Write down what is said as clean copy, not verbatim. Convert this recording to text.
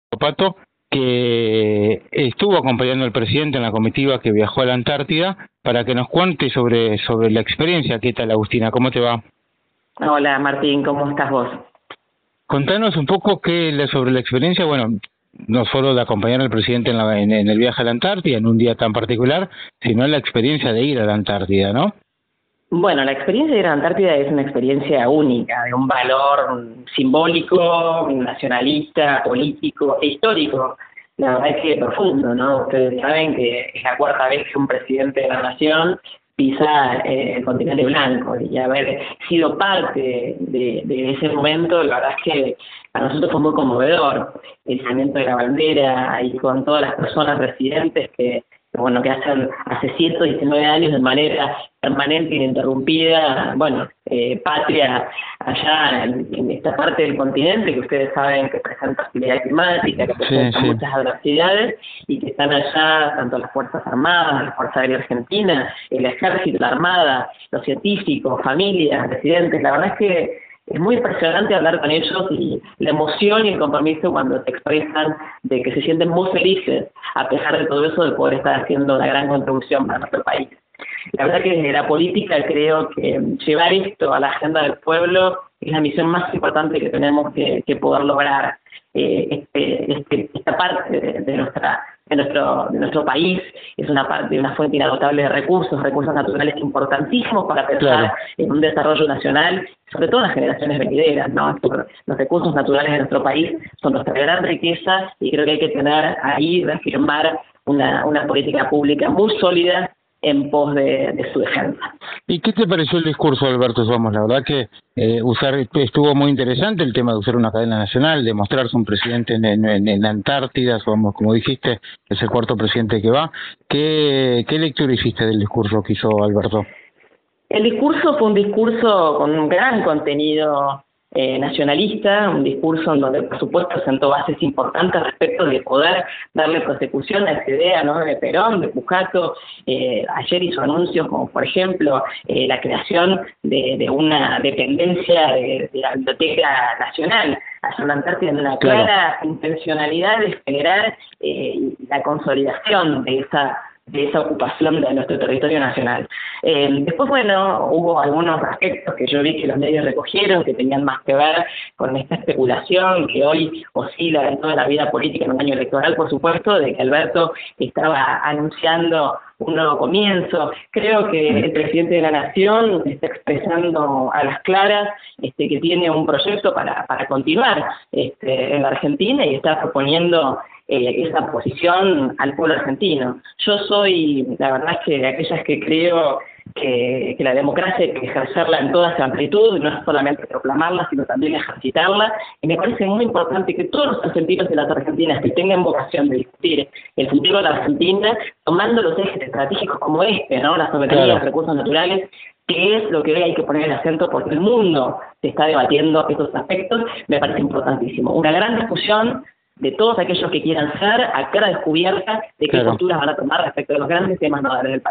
Pato, que estuvo acompañando al presidente en la comitiva que viajó a la Antártida, para que nos cuente sobre la experiencia. ¿Qué tal, Agustina? ¿Cómo te va? Hola Martín, ¿cómo estás vos? Contanos un poco sobre la experiencia, bueno, no solo de acompañar al presidente en el viaje a la Antártida, en un día tan particular, sino la experiencia de ir a la Antártida, ¿no? Bueno, la experiencia de ir a la Antártida es una experiencia única, de un valor simbólico, nacionalista, político e histórico. La verdad es que profundo, ¿no? Ustedes saben que es la cuarta vez que un presidente de la nación pisa el continente blanco, y haber sido parte de ese momento, la verdad es que para nosotros fue muy conmovedor. El izamiento de la bandera y con todas las personas residentes que hacen hace 119 años de manera permanente, ininterrumpida, patria allá en esta parte del continente que ustedes saben que presenta actividad climática, que presenta muchas adversidades, y que están allá tanto las Fuerzas Armadas, la Fuerza Aérea Argentina, el Ejército, la Armada, los científicos, familias, residentes. La verdad es que es muy impresionante hablar con ellos, y la emoción y el compromiso cuando te expresan de que se sienten muy felices, a pesar de todo eso, de poder estar haciendo una gran contribución para nuestro país. La verdad que desde la política creo que llevar esto a la agenda del pueblo es la misión más importante que tenemos que poder lograr. Esta parte de nuestro país es una fuente inagotable de recursos naturales importantísimos para pensar en un desarrollo nacional, sobre todo en las generaciones venideras, ¿no? Los recursos naturales de nuestro país son nuestra gran riqueza, y creo que hay que tener ahí, reafirmar una política pública muy sólida en pos de su defensa. ¿Y qué te pareció el discurso de Alberto Somos? La verdad que estuvo muy interesante el tema de usar una cadena nacional, de mostrarse un presidente en la Antártida. Somos, como dijiste, es el cuarto presidente que va. ¿Qué lectura hiciste del discurso que hizo Alberto? El discurso fue un discurso con un gran contenido nacionalista, un discurso en donde por supuesto sentó bases importantes respecto de poder darle persecución a esa idea, ¿no?, de Perón, de Pujato. Ayer hizo anuncios como por ejemplo la creación de una dependencia de la Biblioteca Nacional hacia la Antártida, en una clara intencionalidad de generar la consolidación de esa ocupación de nuestro territorio nacional. Después, hubo algunos aspectos que yo vi que los medios recogieron, que tenían más que ver con esta especulación que hoy oscila en toda la vida política en un año electoral, por supuesto, de que Alberto estaba anunciando un nuevo comienzo. Creo que el presidente de la Nación está expresando a las claras que tiene un proyecto para continuar en la Argentina, y está proponiendo esa posición al pueblo argentino. Yo soy, la verdad es que de aquellas que creo que la democracia hay que ejercerla en toda su amplitud, no es solamente proclamarla, sino también ejercitarla, y me parece muy importante que todos los argentinos y las argentinas que tengan vocación de discutir el futuro de la Argentina, tomando los ejes estratégicos como ¿no?, la soberanía de los recursos naturales, que es lo que hoy hay que poner el acento, porque el mundo se está debatiendo estos aspectos, me parece importantísimo. Una gran discusión de todos aquellos que quieran ser a cara descubierta de qué posturas van a tomar respecto de los grandes temas nodales del país.